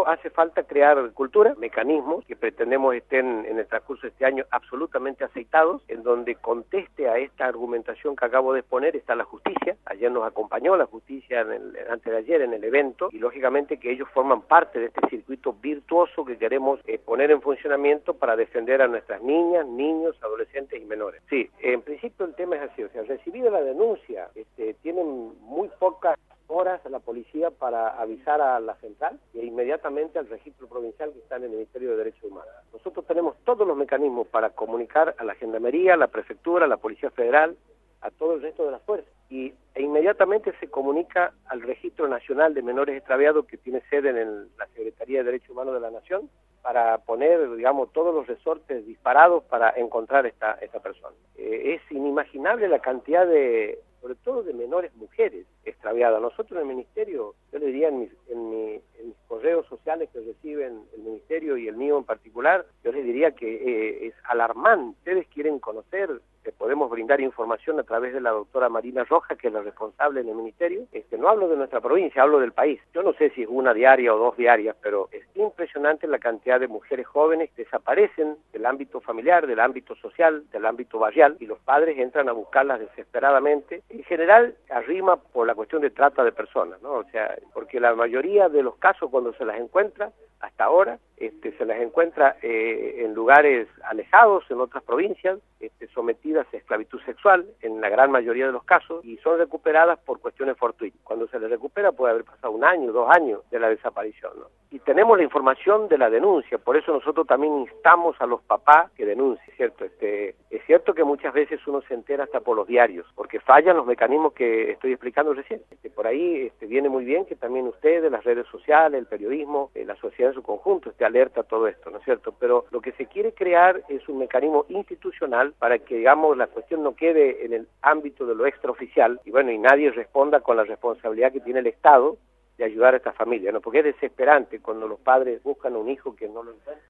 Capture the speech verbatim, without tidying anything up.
eso hace falta crear cultura, mecanismos que pretendemos estén en el transcurso de este año absolutamente aceitados, en donde conteste a esta argumentación que acabo de exponer está la justicia. Ayer nos acompañó la justicia en el, antes de ayer en el evento, y lógicamente que ellos forman parte de este circuito virtuoso que queremos eh, poner en funcionamiento para defender a nuestras niñas, niños, adolescentes y menores. Sí, en principio el tema es así, o sea, recibido la denuncia, este, tienen muy pocas horas a la policía para avisar a la central e inmediatamente al registro provincial que está en el Ministerio de Derechos Humanos. Nosotros tenemos todos los mecanismos para comunicar a la Gendarmería, a la Prefectura, a la Policía Federal, a todo el resto de las fuerzas, y e inmediatamente se comunica al Registro Nacional de Menores Extraviados, que tiene sede en el, la Secretaría de Derechos Humanos de la Nación, para poner, digamos, todos los resortes disparados para encontrar esta, esta persona. Eh, es inimaginable la cantidad de, sobre todo de menores mujeres extraviadas. Nosotros en el Ministerio, yo le diría en mis, en, mi, en mis correos sociales que reciben el Ministerio y el mío en particular, yo les diría que eh, es alarmante. Ustedes quieren conocer, que podemos brindar información a través de la doctora Marina Rojas, que es la responsable en el Ministerio. Este, no hablo de nuestra provincia, hablo del país. Yo no sé si es una diaria o dos diarias, pero es impresionante la cantidad de mujeres jóvenes que desaparecen del ámbito familiar, del ámbito social, del ámbito barrial, y los padres entran a buscarlas desesperadamente. En general, arrima por la cuestión de trata de personas, ¿no? O sea, porque la mayoría de los casos cuando se las encuentra, hasta ahora, este, se las encuentra eh, en lugares alejados, en otras provincias, este, sometidas a esclavitud sexual, en la gran mayoría de los casos, y son recuperadas por cuestiones fortuitas. Cuando se les recupera puede haber pasado un año, dos años de la desaparición, ¿no? Y tenemos la información de la denuncia, por eso nosotros también instamos a los papás que denuncien, ¿cierto? Este, es cierto que muchas veces uno se entera hasta por los diarios, porque fallan los mecanismos que estoy explicando recién. Este, por ahí este, viene muy bien que también ustedes, las redes sociales, el periodismo, eh, la sociedad en su conjunto esté alerta a todo esto, ¿no es cierto? Pero lo que se quiere crear es un mecanismo institucional para que, digamos, la cuestión no quede en el ámbito de lo extraoficial, y bueno, y nadie responda con la responsabilidad que tiene el Estado de ayudar a esta familia, ¿no? Porque es desesperante cuando los padres buscan a un hijo que no lo encuentran.